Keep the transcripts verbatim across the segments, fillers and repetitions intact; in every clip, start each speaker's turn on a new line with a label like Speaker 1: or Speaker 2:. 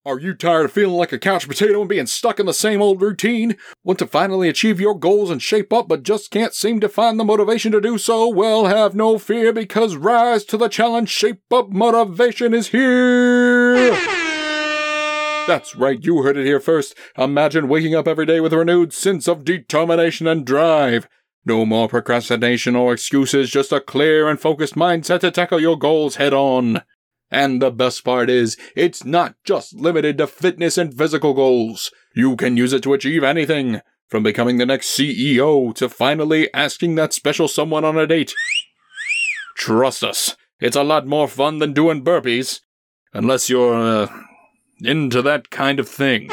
Speaker 1: Are you tired of feeling like a couch potato and being stuck in the same old routine? Want to finally achieve your goals and shape up but just can't seem to find the motivation to do so? Well, have no fear, because Rise to the Challenge Shape Up Motivation is here! That's right, you heard it here first. Imagine waking up every day with a renewed sense of determination and drive. No more procrastination or excuses, just a clear and focused mindset to tackle your goals head on. And the best part is, it's not just limited to fitness and physical goals. You can use it to achieve anything, from becoming the next C E O to finally asking that special someone on a date. Trust us, it's a lot more fun than doing burpees. Unless you're, uh, into that kind of thing.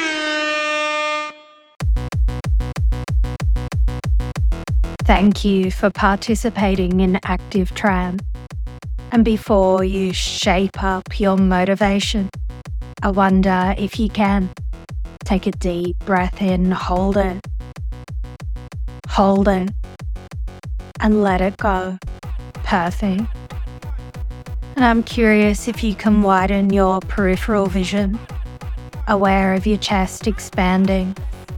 Speaker 2: Thank you for participating in Active Tran. And before you shape up your motivation, I wonder if you can take a deep breath in, hold it, hold it, and let it go. Perfect. And I'm curious if you can widen your peripheral vision, aware of your chest expanding,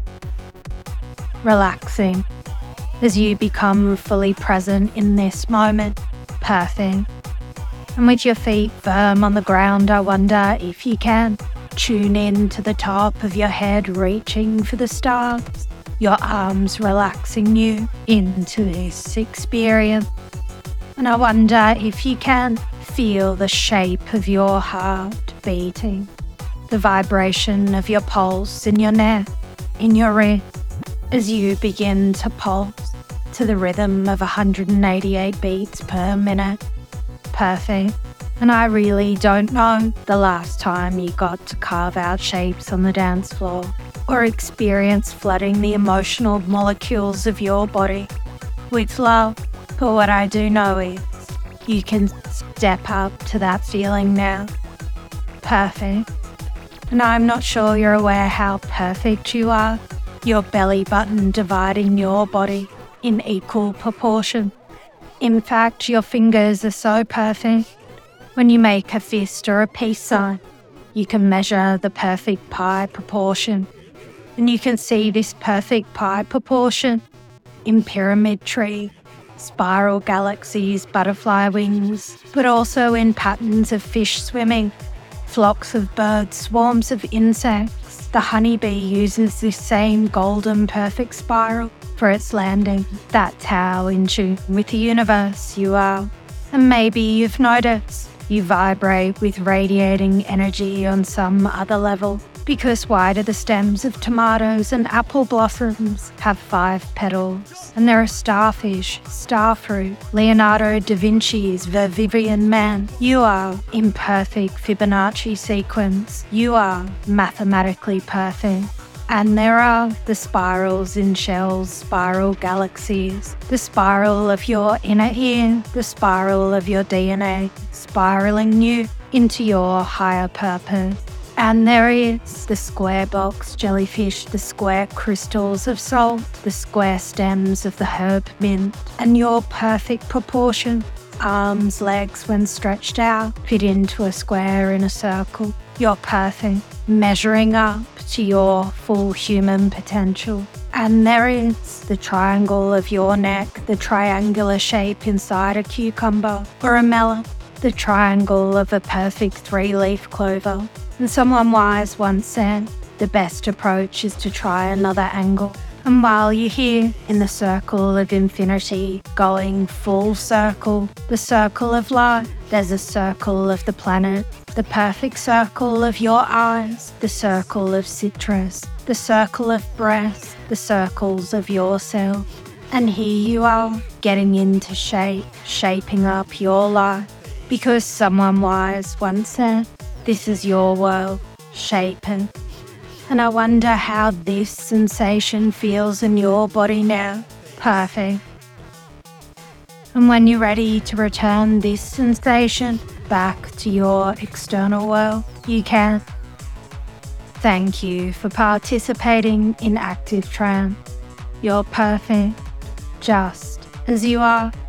Speaker 2: relaxing as you become fully present in this moment. Perfect. And with your feet firm on the ground, I wonder if you can tune in to the top of your head, reaching for the stars, your arms relaxing you into this experience. And I wonder if you can feel the shape of your heart beating, the vibration of your pulse in your neck, in your wrist, as you begin to pulse to the rhythm of one hundred eighty-eight beats per minute. Perfect. And I really don't know the last time you got to carve out shapes on the dance floor or experience flooding the emotional molecules of your body with love. But what I do know is you can step up to that feeling now. Perfect. And I'm not sure you're aware how perfect you are. Your belly button dividing your body in equal proportion. In fact, your fingers are so perfect. When you make a fist or a peace sign, you can measure the perfect pie proportion. And you can see this perfect pie proportion in pyramid tree, spiral galaxies, butterfly wings, but also in patterns of fish swimming, flocks of birds, swarms of insects. The honeybee uses this same golden perfect spiral for its landing. That's how in tune with the universe you are. And maybe you've noticed you vibrate with radiating energy on some other level. Because why do the stems of tomatoes and apple blossoms have five petals? And there are starfish, starfruit, Leonardo da Vinci's Vervivian Man. You are in perfect Fibonacci sequence. You are mathematically perfect. And there are the spirals in shells, spiral galaxies, the spiral of your inner ear, the spiral of your D N A, spiraling you into your higher purpose. And there is the square box jellyfish, the square crystals of salt, the square stems of the herb mint, and your perfect proportion. Arms, legs, when stretched out, fit into a square in a circle. You're perfect, measuring up to your full human potential. And there is the triangle of your neck, the triangular shape inside a cucumber or a melon, the triangle of a perfect three-leaf clover. And someone wise once said, the best approach is to try another angle. And while you're here in the circle of infinity, going full circle, the circle of life, there's a circle of the planet, the perfect circle of your eyes, the circle of citrus, the circle of breath, the circles of yourself. And here you are, getting into shape, shaping up your life. Because someone wise once said, this is your world, shaping. And I wonder how this sensation feels in your body now. Perfect. And when you're ready to return this sensation back to your external world, you can. Thank you for participating in Active Tran. You're perfect, just as you are.